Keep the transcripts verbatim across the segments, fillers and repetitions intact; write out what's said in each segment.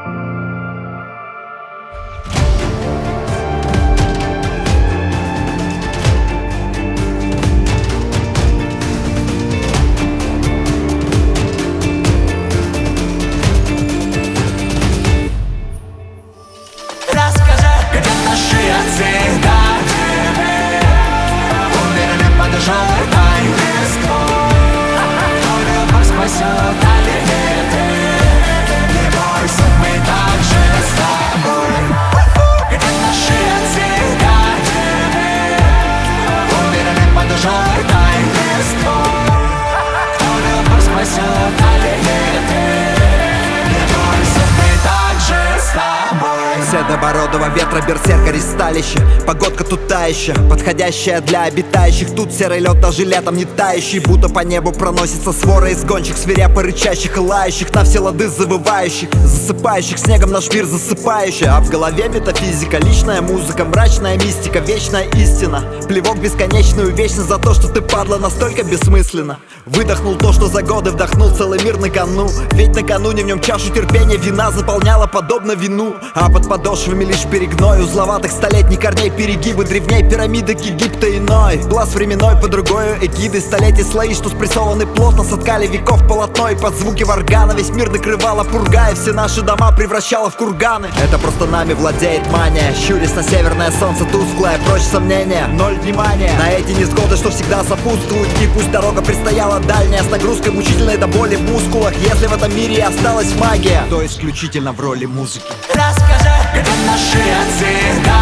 Расскажи, где наши отцы, да? Умерли под желтой листвой. Но любовь спасет аллеты. Не бойся, мы также с тобой. Где наши отцы, да? Умерли под желтой листвой. Но любовь спасет аллеты. Не бойся, мы также с тобой. Седобородого ветра берсерка ристалище. Погодка тут тающая, подходящая для обитающих. Тут серый лед даже летом не тающий. Будто по небу проносится свора из гонщик, свирепо рычащих и лающих, на все лады завывающих, засыпающих снегом наш мир засыпающий. А в голове метафизика, личная музыка, мрачная мистика, вечная истина. Плевок бесконечную вечность за то, что ты, падла, настолько бессмысленно. Выдохнул то, что за годы вдохнул целый мир на кону. Ведь накануне в нем чашу терпения вина заполняла подобно вину. А под подошвами лишь перегной узловатых столетних корней, перегибы древней пирамиды Египта иной. Глаз временной под другой эгидой столетий слои, что спрессованы плотно, соткали веков полотно. И под звуки варгана весь мир накрывала пурга, и все наши дома превращала в курганы. Это просто нами владеет мания, щурясь на северное солнце тусклое, прочь сомнения, ноль внимания на эти несгоды, что всегда сопутствуют. И пусть дорога предстояла дальняя, с нагрузкой мучительной до боли в мускулах, если в этом мире и осталась магия, то исключительно в роли музыки. Расскажи, где наши отцы, да?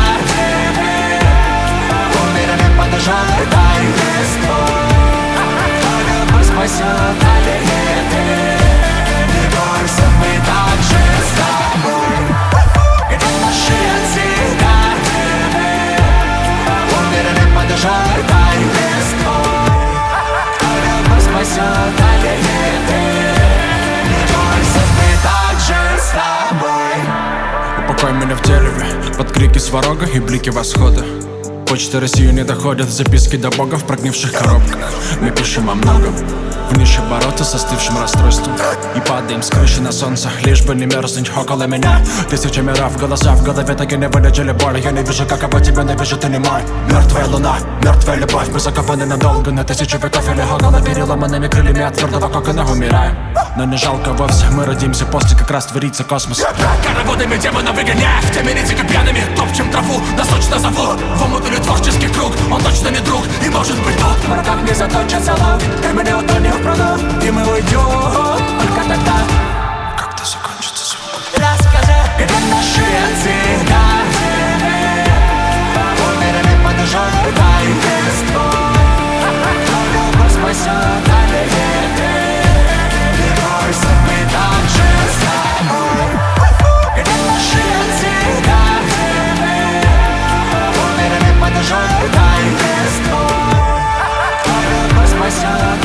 Умерли под желтой листвой. Но любовь спасет аллеты. Не бойся, мы также с тобой. Где наши отцы, да? Умерли под желтой листвой. Но любовь спасет аллеты. Не бойся, мы также с тобой. Упокой меня в дереве, под крики сварога и блики восхода. Почта России не доходят, записки до бога в прогнивших коробках. Мы пишем о многом, в нише бороться с остывшим расстройством. И падаем с крыши на солнце, лишь бы не мерзнуть около меня. Тысячи миров, голоса в голове так и не вылечили боль. Я не вижу, как обо тебя не вижу, ты не мой. Мертвая луна, мертвая любовь, мы закопаны надолго на тысячу веков или около переломанными крыльями от твердого кокона умираем. Но не жалко вовсе, мы родимся после, как раз творится космос. Короводами демонов выгоняя, в теме нитика пьяными топчем траву, нас точно зовут в омут или творческий круг. Он точно не друг и может быть тут. В руках не заточится лук, ты мне утонешь в пруду, и мы уйдем только тогда, когда закончится звук. Расскажи, где наши отцы, да? Умерли под желтой листвой. Но любовь спасет аллеты. Не бойся, мы также с тобой. Где наши отцы, да? Умерли под желтой листвой. Но любовь спасет